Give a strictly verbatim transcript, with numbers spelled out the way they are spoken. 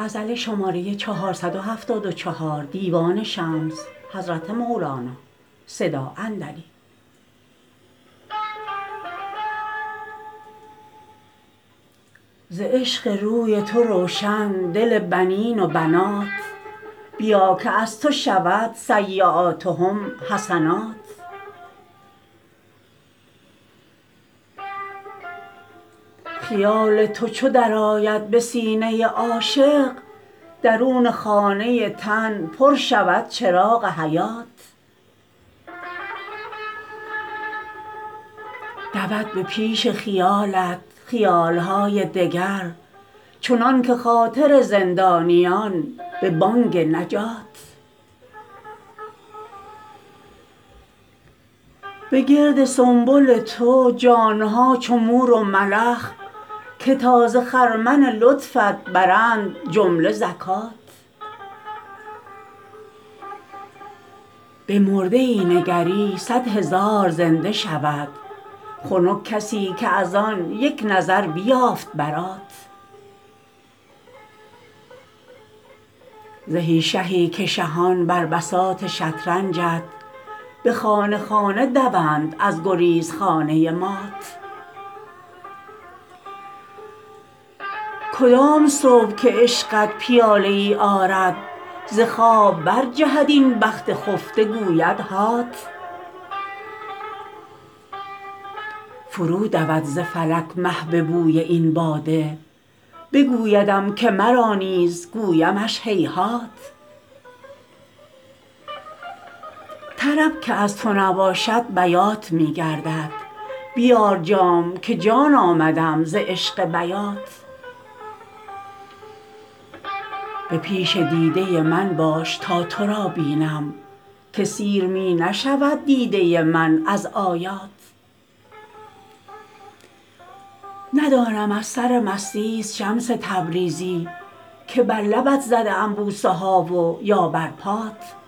ز عشق روی تو روشن دل بنین و بنات بیا که از تو شود سییاتهم حسنات خیال تو چو درآید به سینه عاشق درون خانه تن پر شود چراغ حیات دود به پیش خیالت خیال های دگر چنانک خاطر زندانیان به بانگ نجات به گرد سنبل تو جان ها چو مور و ملخ که تا ز خرمن لطفت برند جمله زکات به مرده ای نگری صد هزار زنده شود خنک کسی که از آن یک نظر بیافت برات زهی شهی که شهان بر بساط شطرنجت به خانه خانه دوند از گریزخانه مات کدام صبح که عشقت پیاله ای آرد ز خواب برجهد این بخت خفته گوید هات فرودود ز فلک مه به بوی این باده بگویدم که مرا نیز گویمش هیهات طرب که از تو نباشد بیات می گردد بیار جام که جان آمدم ز عشق بیات به پیش دیده من باش تا تو را بینم که سیر می نشود دیده من از آیات ندانم از سر مستی است شمس تبریزی که بر لبت زده ام بوسه ها و یا بر پات